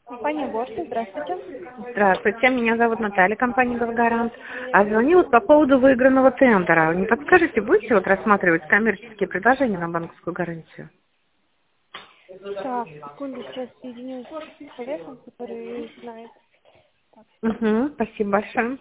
Компания Борса, здравствуйте. Здравствуйте, меня зовут Наталья, компания «Газгарант». А звоню вот по поводу выигранного тендера. Не подскажете, будете вот рассматривать коммерческие предложения на банковскую гарантию? Так, секунду, сейчас соединюсь с человеком, который знает. Так. Угу, спасибо большое.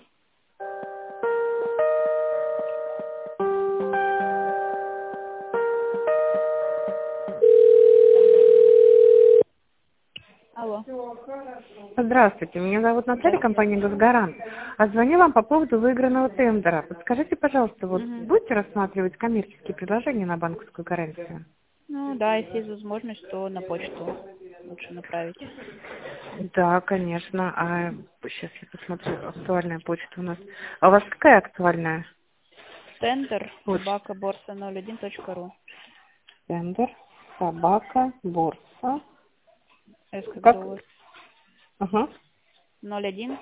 Алло. Здравствуйте, меня зовут Наталья, Здравствуйте. компания «Газгарант». А звоню вам по поводу выигранного тендера. Подскажите, пожалуйста, вот Мгм. будете рассматривать коммерческие предложения на банковскую гарантию? Ну да, если есть возможность, то на почту лучше направить. Да, конечно. А сейчас я посмотрю, актуальная почта у нас. А у вас какая актуальная Тендер почта? собака борса 01.ру. Тендер, собака, борса. С как Как? зовут? Ага. 01.ру.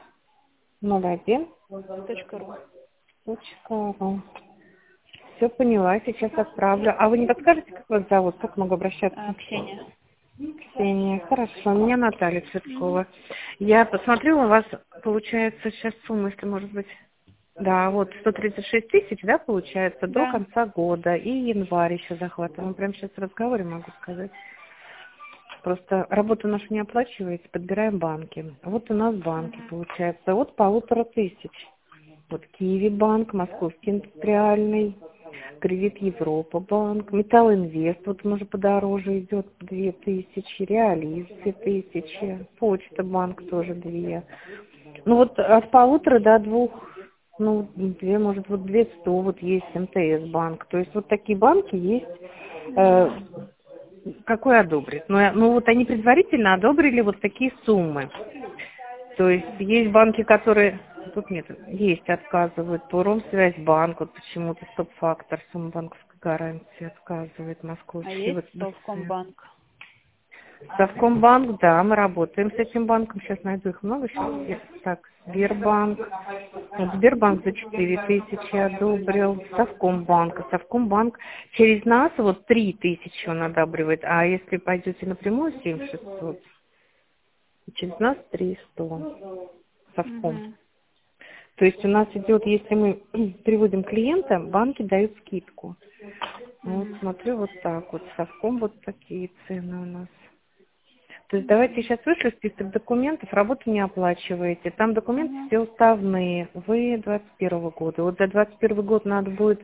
01.ру. Все поняла, сейчас отправлю. А вы не подскажете, как вас зовут? Как могу обращаться? Ксения. Ксения. Хорошо, меня Наталья Мгм. Цветкова. Я посмотрю, у вас получается сейчас сумма, если может быть. Да, вот 136 тысяч, да, получается, до Да. конца года. И январь еще захватываем. Прямо сейчас в разговоре могу сказать. Просто работу нашу не оплачиваете, подбираем банки. Вот у нас банки, Мгм. получается, от 1500. Вот Киви банк, Московский индустриальный, Кредит Европа банк, Металл Инвест, вот он уже подороже идет, 2000, Реализ 2000, Почта банк тоже 2. Ну вот от 1500 до 2, ну 2, может вот 200, вот есть МТС банк. То есть вот такие банки есть. э, Мгм. Какой одобрит? Ну вот они предварительно одобрили вот такие суммы. То есть есть банки, которые... Тут нет, есть, отказывают. По Промсвязьбанк, вот почему-то стоп-фактор, сумма банковской гарантии отказывает, А Московский, есть вот БЦ. Совкомбанк? Совкомбанк, да, мы работаем с этим банком, сейчас найду их много, сейчас. Так, Сбербанк, вот Сбербанк за 4000 одобрил, Совкомбанк через нас вот 3000 он одобривает, а если пойдете напрямую, 7600, через нас 300, Совком. Угу. То есть у нас идет, если мы приводим клиента, банки дают скидку. Вот Угу. смотрю вот так вот, совком вот такие цены у нас. То есть давайте Угу. сейчас вышлю список документов, работу не оплачиваете. Там документы Угу. все уставные. Вы 21 года. Вот за 21 год надо будет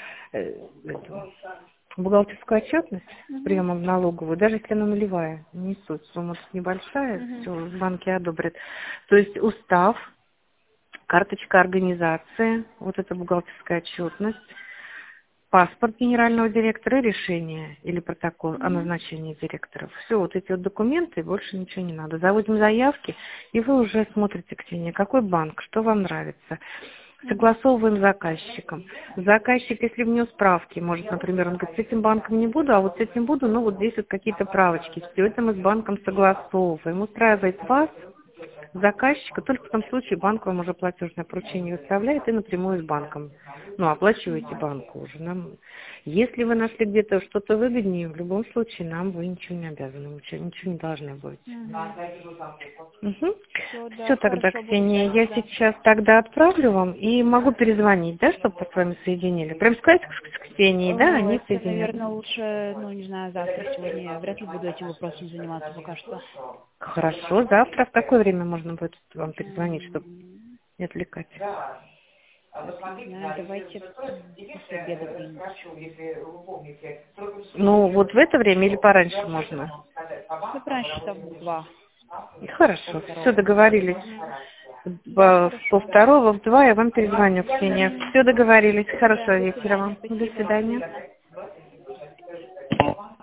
бухгалтерскую отчетность с Угу. приемом в налоговую, даже если она нулевая, не суть, сумма небольшая, Угу. все, банки одобрят. То есть устав, карточка организации, вот эта бухгалтерская отчетность, паспорт генерального директора и решение или протокол о Угу. назначении директоров. Все, вот эти вот документы, больше ничего не надо. Заводим заявки, и вы уже смотрите, Ксения, какой банк, что вам нравится. Угу. Согласовываем с заказчиком. Заказчик, если внес справки, может, например, он говорит, с этим банком не буду, а вот с этим буду, ну вот здесь вот какие-то правочки. Все это мы с банком согласовываем. Устраивает вас, заказчика, только в том случае банк вам уже платежное поручение выставляет и напрямую с банком. Ну, оплачиваете банку уже. Если вы нашли где-то что-то выгоднее, в любом случае нам вы ничего не обязаны, ничего не должны быть. Угу. Угу. Все, да, Все тогда, хорошо, буду Ксения, знать я тогда. сейчас тогда отправлю вам и могу перезвонить, да, чтобы с вами соединили. Прям сказать с Ксенией, да, они Это, соединят. наверное, лучше, ну, не знаю, завтра, сегодня я вряд ли буду этим вопросом заниматься пока что. Хорошо, завтра в какое время можно будет вам перезвонить, чтобы М, не отвлекать? Так, не знаю, давайте после обеда где-нибудь. Ну, вот в это время или пораньше можно? Ну, раньше там в 2, Хорошо, все полвторого. договорились. Угу. Да, В хорошо. полвторого, в 2 я вам перезвоню, Ксения. Угу. Все договорились. Да, Хорошего до вечера свидания, вам. До спасибо, до свидания. свидания.